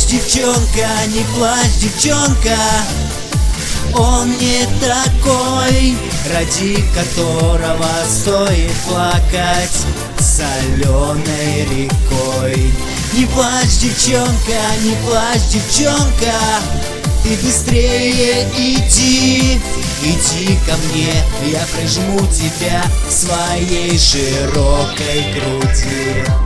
девчонка, не плачь, девчонка. Он не такой, ради которого стоит плакать соленой рекой. Не плачь, девчонка, не плачь, девчонка. Ты быстрее иди, иди ко мне, я прижму тебя к своей широкой груди.